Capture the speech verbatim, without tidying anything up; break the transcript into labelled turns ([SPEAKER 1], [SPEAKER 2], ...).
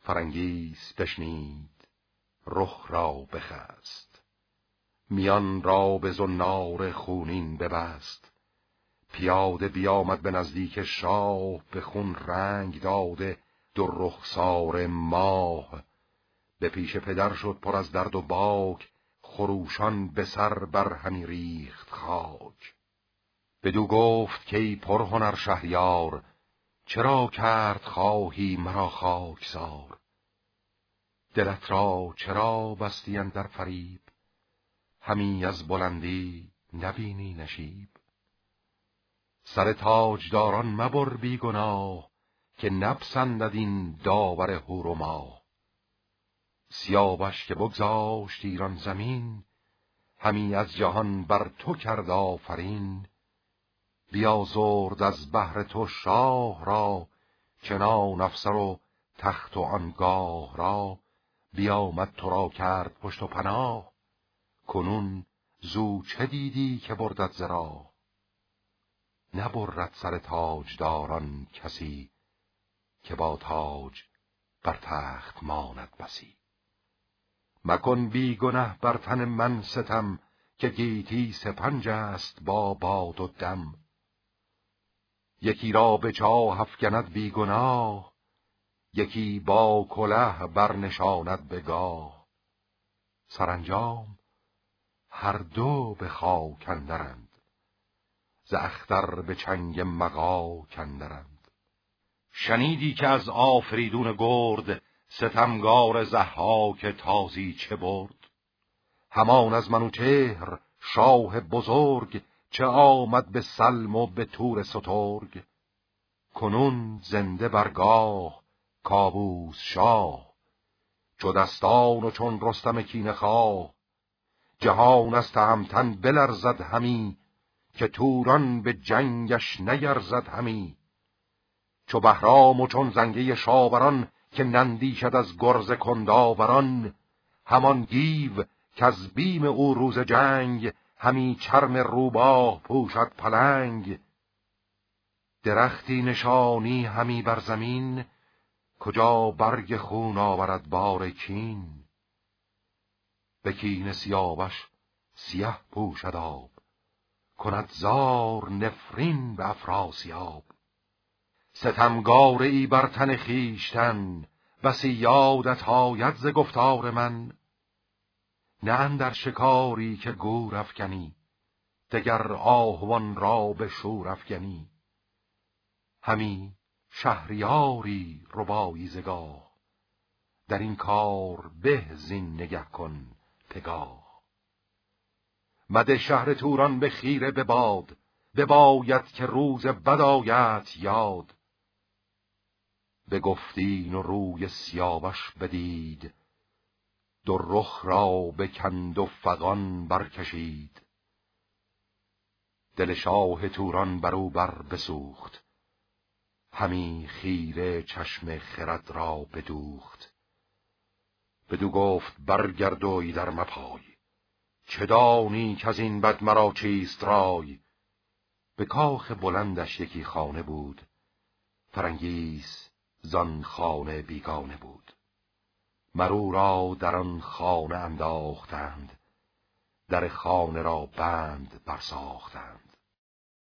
[SPEAKER 1] فرنگیس بشنید، رخ را بخست، میان را به زنار خونین ببست. پیاده بیامد به نزدیک شاه، به خون رنگ داده دو رخسار ماه. به پیش پدر شد پر از درد و باک، خروشان به سر بر همی ریخت خاک. بدو گفت که ای پرهنر شهریار، چرا کرد خواهی مرا خاکسار؟ دلت را چرا بستی اندر فریب، همی از بلندی نبینی نشیب؟ سر تاجداران مبر بی گناه، که نپسندد این داور هور و ماه. سیاوش که بگذاشت ایران زمین، همی از جهان بر تو کرد آفرین. بیازرد از بهر تو شاه را، چنان افسر و تخت و آنگاه را. بیامد تو را کرد پشت و پناه، کنون زو چه دیدی که بردت ز راه؟ نبرد سر تاجداران کسی، که با تاج بر تخت ماند بسی. مکن بی گنه بر تن من ستم، که گیتی سپنج است با باد و دم. یکی را به چاه افگند بی گناه، یکی با کله برنشاند به گاه. سرانجام هر دو به خاک اندرند، ز اختر به چنگ مغا کندرند. شنیدی که از آفریدون گرد، ستمگار ضحاک تازی چه برد؟ همان از منوچهر شاه بزرگ، چه آمد به سلم و به تور سترگ. کنون زنده برگاه کاووس شاه، چو دستان و چون رستم کینه خواه. جهان از تهمتن بلرزد همی، که توران به جنگش نیرزد همی. چو بهرام و چون زنگه شاوران، که نندیشد از گرز کنداوران. همان گیو که از بیم او روز جنگ، همی چرم روباه پوشد پلنگ. درختی نشانی همی بر زمین، کجا برگ خون آورد بار کین. به کین سیاوش سیه پوشد آب، کند زار نفرین به افراسیاب. ستمگاره ای بر تن خویشتن، بسی یادت آید ز گفتار من. نه اندر شکاری که گور افکنی، دگر آهوان را به شور افکنی. همی شهریاری ربایی ز گاه، در این کار به زین نگه کن پگاه. مده شهر توران به خیره به باد، بباید که روز بد آیدت یاد. بگفتین و روی سیاوش بدید، دو رخ را بکند و فغان برکشید. دل شاه توران برو بر بسوخت، همی خیره چشم خرد را بدوخت. بدو گفت برگرد و ایدر مپای، چه دانی که از این بد مرا چیست رای؟ به کاخ بلندش یکی خانه بود، فرنگیس زان خانه بیگانه بود. مرو را در آن خانه انداختند، در خانه را بند برساختند.